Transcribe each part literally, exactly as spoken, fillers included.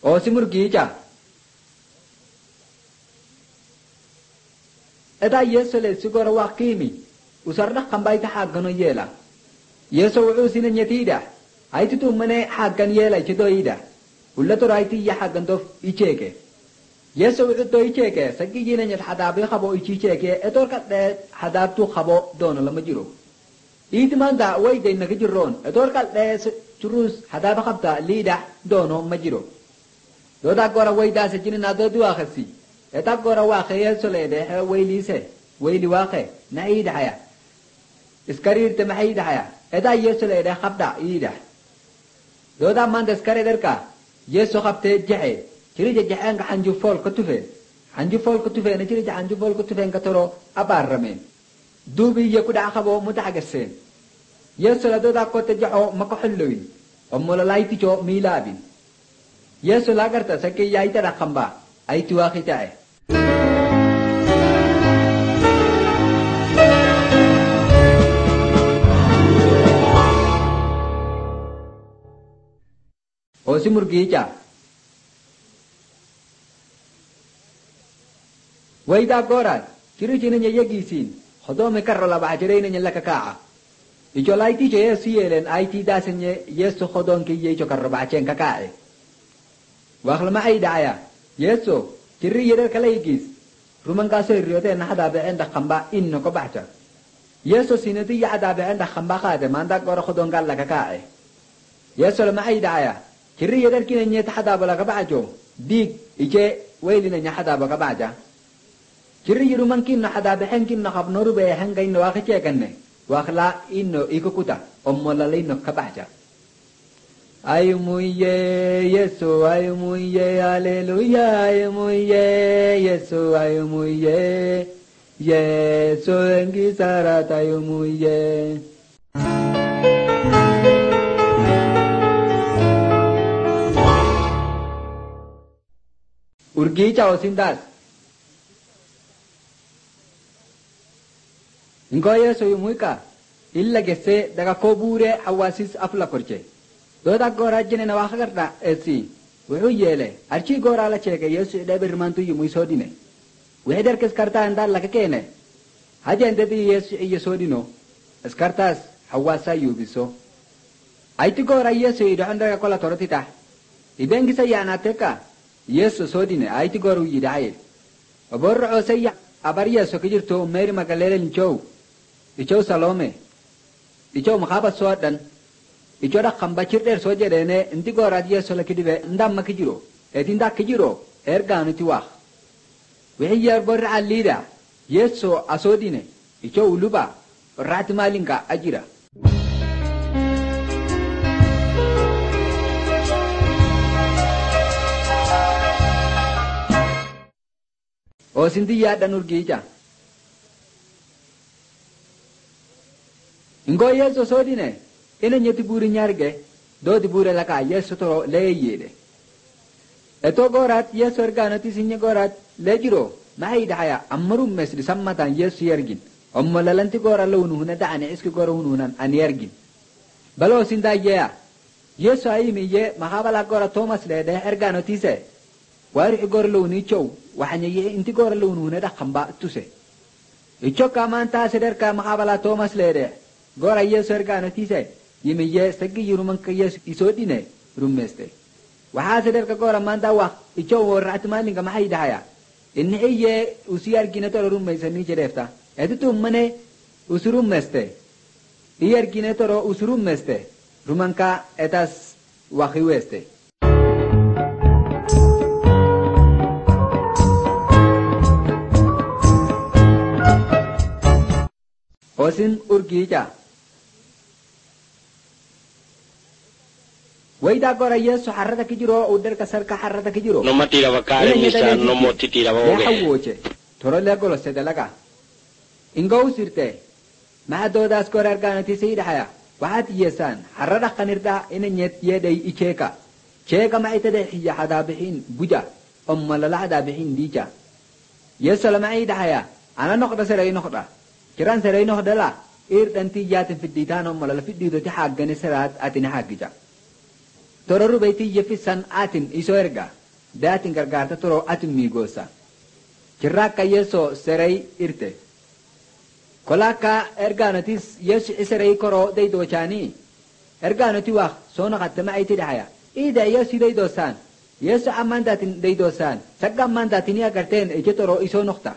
O simurgicha. Eda yeso le sigora waqimi. Usarna kambaita haggano yela. Yeso wuusina nyatida. Aiti tu mane haggan yela chido ida. Ullato raiti ya haggan dof icheke. Yeso wuuto icheke. Sagi yina nyat hadabi khabo icheke. Etor kat hadab tu khabo dono lama jiro. Iti manda wayda inaka jirron. Etor kat churus hadab khabta lida dono majiro. Doda gora wayda se jina na dodu akhasi. Eta gora waqe yeso le de wayli se. Wayli waqe na ida haya. Iskarir te mahida haya. Eda yeso le de khabda ida. Doda manda iskare derka. Yeso khabte jahe. Chiri jahan ka hanju fol kutufe. Hanju fol kutufe na chiri hanju fol kutufe katoro abarramen. Dubi yakuda khabo mutahagasen. Yeso la doda kote jaho makahulluin. Ommola laiti jo milabin. Yeso la garta sake yaita rakamba. Aitu akhitae. O simurgicha. Wayda gorat. Chiri chini yagisin. Khodo me karro la bajreina nyalla kakaa. Ijo laiti je yesielen aiti dasenye yeso khodon ki yejo karro bachen kakaa. Wakhla ma ay daaya. Yeso chiri yeder kalaygis. Ruman kaso riyote na hada be enda khamba inno ko bacha. Yeso sinati ya hada be enda khamba khade manda gor khodon galla kakaa. Yeso ma ay daaya. Chiri yeder kina nyet hada bala ka bajo. Dig ije waylina nya hada ba ka baja. Chiri yiru mankin na hada be hankin na khab noru be hangay no akhiche kanne. Wakhla inno ikukuta ommola leino ka baja. Ay muye Yesu ay muye haleluya ay muye Yesu ay muye Yesu engi sarata ay muye. Urgicha osindas. Ngoye so yumuika illa gesse daga kobure hawasis afla korche. Doda gora jene na wakharda esi. Wuhu yele archi gora la cheke yesu de birmantu yumu sodine. Weder kes karta andal la kene. Haja ndedi yesu ye sodino. Eskartas hawasa yubiso. Aiti gora yesu ida anda kola torotita. Ibengi sayana teka. Yesu sodine aiti goru yidaye. Aborro sayya abariya so kijirto meri magalele nchow. Icho Salome. Icho makhaba sodan. Icho da khamba chirder soje dene ndi gora Yesu la kidibe ndam makijiro. Etinda kijiro erganu tiwa. Wehiyar borra alida. Yesu asodine. Icho uluba ratmalinga ajira. O sindi ya danur gija. Ingo Yesu sodine ina nyeti buri nyarge do di bure laka Yesu to leyede. Eto gorat Yesu erganati sinye gorat lejiro nahi daya amrum mesri sammatan Yesu yergin. Amma lalanti gora lawnu huna da'ani iski gora hununan an yergin. Balo sinda ya Yesu ayimi ye mahabala gora Thomas lede erganati se. Wari gora lawni chow waxanya ye inti gora lawnu huna da khamba tuse. Icho kamanta seder ka mahabala Thomas lede. Gora Yesu erganati se yimi ye sagi yuruman ka Yesu isodine rummeste. Waxa seder ka gora manda wa icho warat malinga maxay dahaya. In iye usiyar ginato rummeysani jedefta. Editu mane usurum meste. Iyar ginetoro usurum meste. Rumanka etas wahiweste. Osin urgija. Wayda gora Yesu harrata kijiro udar kasar ka harrata kijiro. No matira bakare misa no motitira bawoge. Ya hawoche. Toro le golo sedalaga. Ingo usirte. Ma do das gora arganati sayida haya. Wahat yesan harrata khanirda ina nyet yedai icheka. Cheka ma itade hiya hadabihin buja. Amma la hadabihin dija. Yesu la maida haya. Ana noqda saray noqda. Kiran saray noqda la. Ir danti jatin fi ditan amma la fi dido ti haggani sarat atina haggija. toro rubayti yefisan atin iso erga datin gargarta toro atin migosa kiraka yeso serei irte kolaka erganatis yes serei koro dei dochani erganati wa sona qatama ayti dahaya ida yesi dei dosan yes amandatin dei dosan sagga amandatin ya garten e toro iso nokta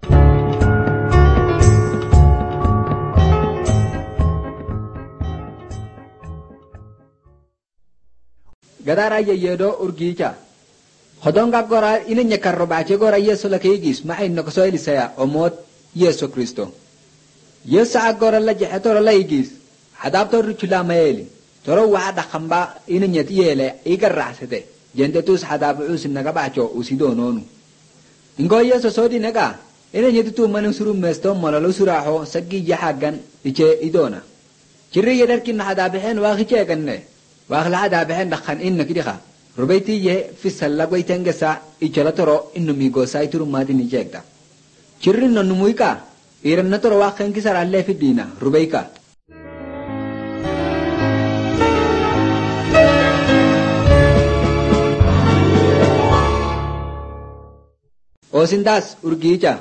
gadara yedo urgicha hodonga gora inenya karrobache gora yeso lakegis ma inno ko soili saya omot yeso kristo yeso agora la jehator la igis hadabto ruchula mayeli toro wada khamba inenya tiyele igarrasete jende tus hadab us naga bacho usido nonu ingo yeso sodi naga inenya tu manu suru mesto malalo suraho sagi jahagan iche idona kirri yederkin hadaben wa khiche ganne واخل هذا بهن دخن إنه كده ربيتي يه في السلة قويتين جسا إجلا ترى إنه ميجوساي ترو ما دي نجيكدا شرين ننمويكا إيرن ترى واخن كسر الله في الدينا ربيكا أوسنداس أرجيجا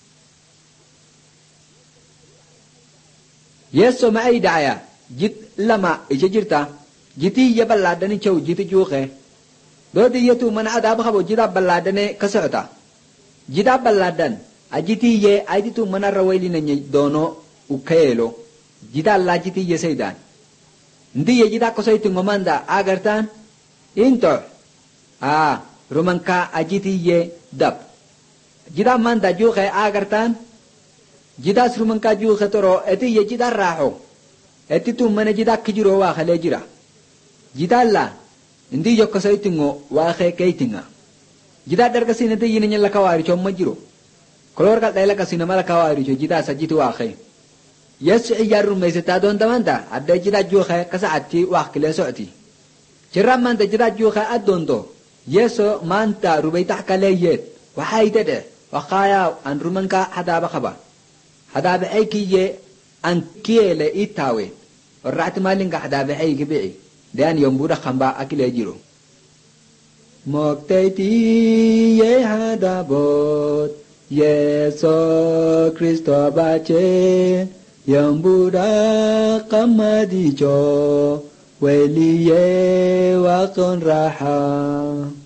يسوع ما أي دعاء جت لما إججرتا جتي يبلادني شو جتي جوخه دودي يتو من هذا بخبو جدا بلادني كسرتا جدا بلادن أجتي يه أيدي تو من الرويلي نني دونو وكيلو جدا لا جتي يسيدان ندي جدا كسيت مماندا أغرتان إنتو آه رومانكا أجتي يه دب جدا ماندا جوخه أغرتان جدا سرومانكا جوخه ترو أتي يجدا راحو أتي تو من جدا كجرو واخلي جرا jidalla ndi yokko saytingo wa khe kaytinga jida darga sinete yini la kawari chom majiro kolor kal dayla kasina mala kawari cho jida sajiti wa khe yes iyaru meseta don damanda adda jida jo khe kasaati wa kle sooti jiram man jida jo khe adondo yeso manta rubayta kaleyet wa haydade wa khaya an rumanka hadaba khaba hadaba aykiye an kiyele itawe rat malinga hadaba aykibi dan yom budak khamba akile jiro moktaiti ye hadabot yeso kristo bache yom budak kamadi jo weli ye wakon raha